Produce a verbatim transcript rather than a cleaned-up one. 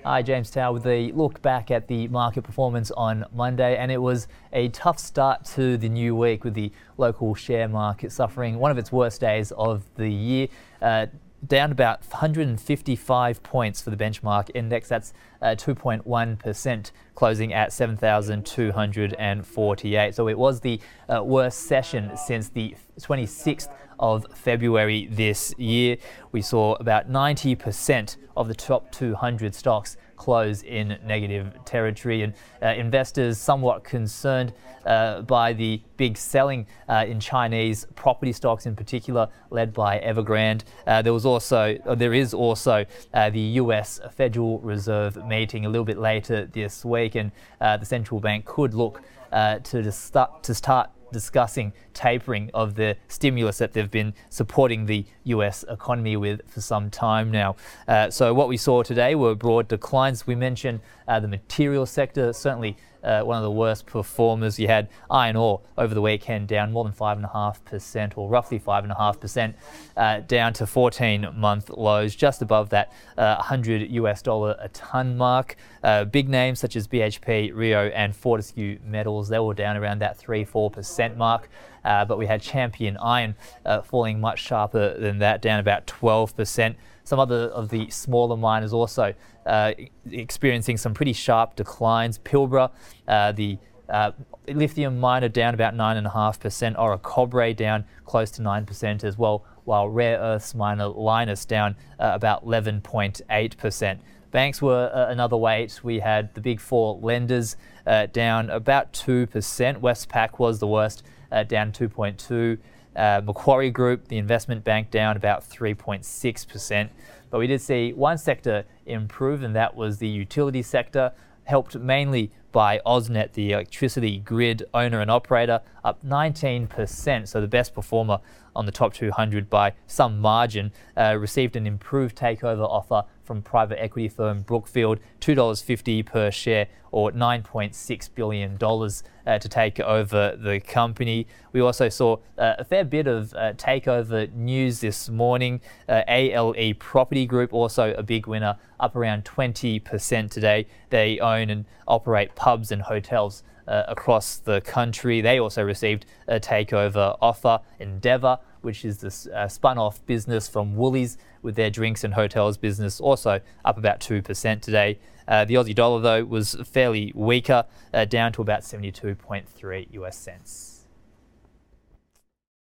Hi, James Tower with a look back at the market performance on Monday, and it was a tough start to the new week with the local share market suffering one of its worst days of the year. Uh, down about one hundred fifty-five points for the benchmark index. That's uh, two point one percent, closing at seven thousand two hundred forty-eight. So it was the uh, worst session since the twenty-sixth of February this year. We saw about ninety percent of the top two hundred stocks close in negative territory, and uh, investors somewhat concerned uh, by the big selling uh, in Chinese property stocks, in particular led by Evergrande. Uh, there was also, uh, there is also uh, the U S Federal Reserve meeting a little bit later this week, and uh, the central bank could look uh, to start to start discussing tapering of the stimulus that they've been supporting the U S economy with for some time now. Uh, so what we saw today were broad declines. We mentioned uh, the material sector, certainly uh, one of the worst performers. You had iron ore over the weekend down more than five point five percent, or roughly five point five percent, uh, down to fourteen-month lows, just above that uh, one hundred U S dollar a ton mark. Uh, big names such as B H P, Rio and Fortescue Metals, they were down around that three to four percent mark. Uh, but we had Champion Iron uh, falling much sharper than that, down about twelve percent. Some other of the smaller miners also uh, experiencing some pretty sharp declines. Pilbara, uh, the uh, lithium miner, down about nine point five percent. Orocobre down close to nine percent as well, while rare earths miner Lynas down uh, about eleven point eight percent. Banks were uh, another weight. We had the big four lenders uh, down about two percent. Westpac was the worst, uh, down two point two percent. Uh, Macquarie Group, the investment bank, down about three point six percent. But we did see one sector improve, and that was the utility sector, helped mainly by AusNet, the electricity grid owner and operator, up nineteen percent. So the best performer on the top two hundred by some margin, uh, received an improved takeover offer from private equity firm Brookfield, two dollars fifty per share, or nine point six billion dollars uh, to take over the company. We also saw uh, a fair bit of uh, takeover news this morning. Uh, A L E Property Group, also a big winner, up around twenty percent today. They own and operate pubs and hotels uh, across the country. They also received a takeover offer. Endeavour, which is the uh, spun-off business from Woolies with their drinks and hotels business, also up about two percent today. Uh, the Aussie dollar, though, was fairly weaker, uh, down to about seventy-two point three U S cents.